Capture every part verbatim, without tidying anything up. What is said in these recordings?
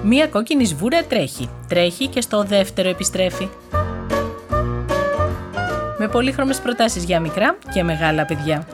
Μία κόκκινη σβούρα τρέχει, τρέχει και στο δεύτερο επιστρέφει. Με πολύχρωμες προτάσεις για μικρά και μεγάλα παιδιά.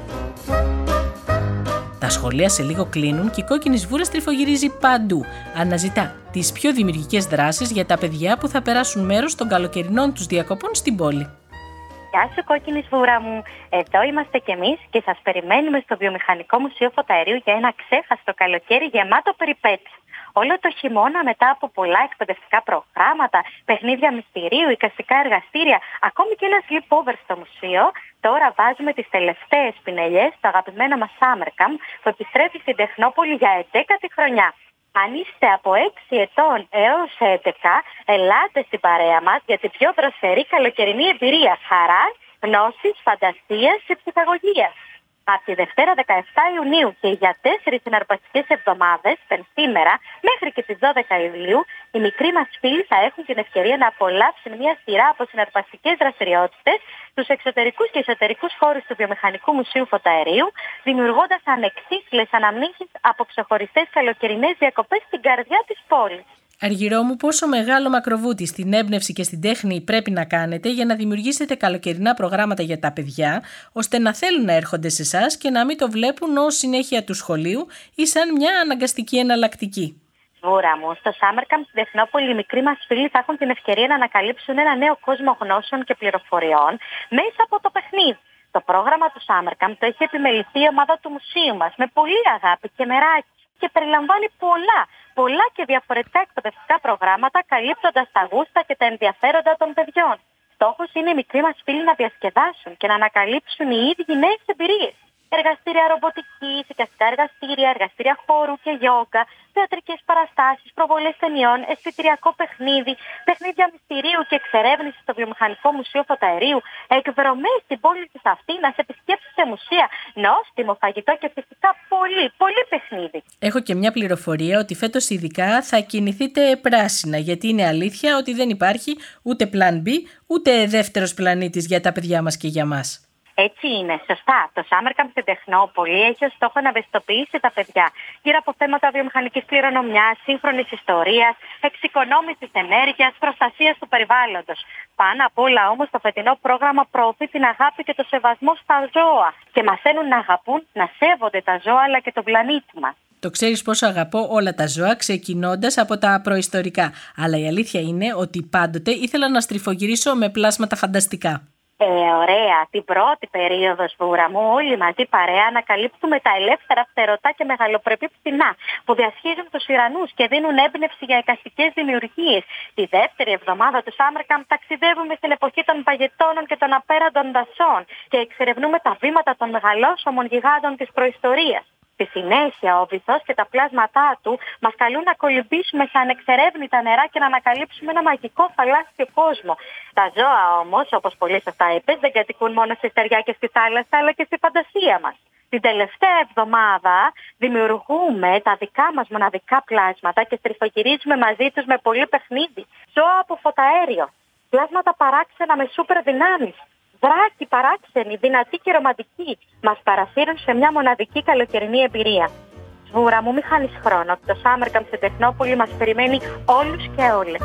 Τα σχολεία σε λίγο κλείνουν και η κόκκινη σβούρα στριφογυρίζει παντού. Αναζητά τις πιο δημιουργικές δράσεις για τα παιδιά που θα περάσουν μέρος των καλοκαιρινών τους διακοπών στην πόλη. Γεια σου κόκκινη σβούρα μου, εδώ είμαστε κι εμείς και σας περιμένουμε στο Βιομηχανικό Μουσείο Φωταερίου για ένα ξέχαστο καλοκαίρι γεμάτο περιπέτειες. Όλο το χειμώνα, μετά από πολλά εκπαιδευτικά προγράμματα, παιχνίδια μυστηρίου, εικαστικά εργαστήρια, ακόμη και ένα sleepover στο μουσείο, τώρα βάζουμε τις τελευταίες πινελιές στο αγαπημένο μας Summer Camp που επιστρέφει στην Τεχνόπολη για έντεκατη χρονιά. Αν είστε από έξι ετών έως έντεκα, ελάτε στην παρέα μας για την πιο δροσερή καλοκαιρινή εμπειρία χαράς, γνώσης, φαντασίας και ψυχαγωγίας. Από τη Δευτέρα δεκαεφτά Ιουνίου και για τέσσερις συναρπαστικές εβδομάδες, σήμερα, μέχρι και τις δώδεκα Ιουλίου, οι μικροί μας φίλοι θα έχουν την ευκαιρία να απολαύσουν μια σειρά από συναρπαστικές δραστηριότητες στους εξωτερικούς και εσωτερικούς χώρους του Βιομηχανικού Μουσείου Φωταερίου, δημιουργώντας ανεξίφλες αναμνήσεις από ξεχωριστές καλοκαιρινές διακοπές στην καρδιά της πόλης. Αργυρό μου, πόσο μεγάλο μακροβούτι στην έμπνευση και στην τέχνη πρέπει να κάνετε για να δημιουργήσετε καλοκαιρινά προγράμματα για τα παιδιά, ώστε να θέλουν να έρχονται σε εσάς και να μην το βλέπουν ως συνέχεια του σχολείου ή σαν μια αναγκαστική εναλλακτική. Σβούρα μου, στο Summer Camp στην Τεχνόπολη οι μικροί μας φίλοι θα έχουν την ευκαιρία να ανακαλύψουν ένα νέο κόσμο γνώσεων και πληροφοριών μέσα από το παιχνίδι. Το πρόγραμμα του Summer Camp το έχει επιμεληθεί η ομάδα του μουσείου μας με πολύ αγάπη και μεράκι και περιλαμβάνει πολλά, πολλά και διαφορετικά εκπαιδευτικά προγράμματα καλύπτοντας τα γούστα και τα ενδιαφέροντα των παιδιών. Στόχος είναι οι μικροί μας φίλοι να διασκεδάσουν και να ανακαλύψουν οι ίδιοι νέες εμπειρίες. Εργαστήρια ρομποτικής, εικαστικά εργαστήρια, εργαστήρια χώρου και γιόγκα, θεατρικές παραστάσεις, προβολές ταινιών, αισθητηριακό παιχνίδι, παιχνίδια μυστηρίου και εξερεύνηση στο Βιομηχανικό Μουσείο Φωταερίου, εκδρομές στην πόλη της Αθήνας, επισκέψεις σε μουσεία, νόστιμο φαγητό και φυσικά πολύ, πολύ παιχνίδι. Έχω και μια πληροφορία ότι φέτος ειδικά θα κινηθείτε πράσινα, γιατί είναι αλήθεια ότι δεν υπάρχει ούτε πλάν B, ούτε δεύτερος πλανήτης για τα παιδιά μας και για μας. Έτσι είναι, σωστά. Το Summer Camp στην Τεχνόπολη έχει ως στόχο να ευαισθητοποιήσει τα παιδιά γύρω από θέματα βιομηχανικής κληρονομιάς, σύγχρονης ιστορίας, εξοικονόμησης ενέργειας, προστασίας του περιβάλλοντος. Πάνω απ' όλα όμως το φετινό πρόγραμμα προωθεί την αγάπη και το σεβασμό στα ζώα και μαθαίνουν να αγαπούν, να σέβονται τα ζώα αλλά και τον πλανήτη μας. Το ξέρεις πόσο αγαπώ όλα τα ζώα, ξεκινώντας από τα προϊστορικά. Αλλά η αλήθεια είναι ότι πάντοτε ήθελα να στριφογυρίσω με πλάσματα φανταστικά. Ε, ωραία. Την πρώτη περίοδο, σβούρα μου, όλοι μαζί παρέα ανακαλύπτουμε τα ελεύθερα φτερωτά και μεγαλοπρεπή πτηνά που διασχίζουν τους ουρανούς και δίνουν έμπνευση για εικαστικές δημιουργίες. Τη δεύτερη εβδομάδα του Summer Camp ταξιδεύουμε στην εποχή των παγετώνων και των απέραντων δασών και εξερευνούμε τα βήματα των μεγαλόσωμων γιγάντων της προϊστορίας. Στη συνέχεια, ο βυθός και τα πλάσματά του μας καλούν να κολυμπήσουμε σε ανεξερεύνητα νερά και να ανακαλύψουμε ένα μαγικό θαλάσσιο κόσμο. Τα ζώα όμως, όπως πολύ σωστά είπες, δεν κατοικούν μόνο στη στεριά και στη θάλασσα, αλλά και στη φαντασία μας. Την τελευταία εβδομάδα δημιουργούμε τα δικά μας μοναδικά πλάσματα και στριφογυρίζουμε μαζί τους με πολύ παιχνίδι. Ζώα από φωταέριο, πλάσματα παράξενα με σούπερ δυνάμεις. Δράκοι παράξενοι, δυνατοί και ρομαντικοί, μας παρασύρουν σε μια μοναδική καλοκαιρινή εμπειρία. Σβούρα μου, μη χάνεις χρόνο. Το Summer Camp στην Τεχνόπολη μας περιμένει όλους και όλες.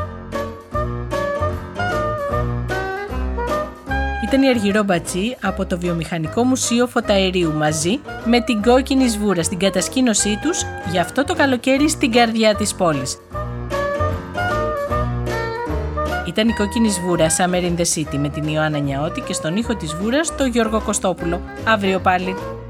Ήταν η Αργυρό Μπατσή από το Βιομηχανικό Μουσείο Φωταερίου μαζί με την κόκκινη σβούρα στην κατασκήνωσή τους για αυτό το καλοκαίρι στην καρδιά της πόλης. Ήταν η κόκκινη σβούρα Summer in the City με την Ιωάννα Νιαώτη και στον ήχο της σβούρας το Γιώργο Κωστόπουλο. Αύριο πάλι.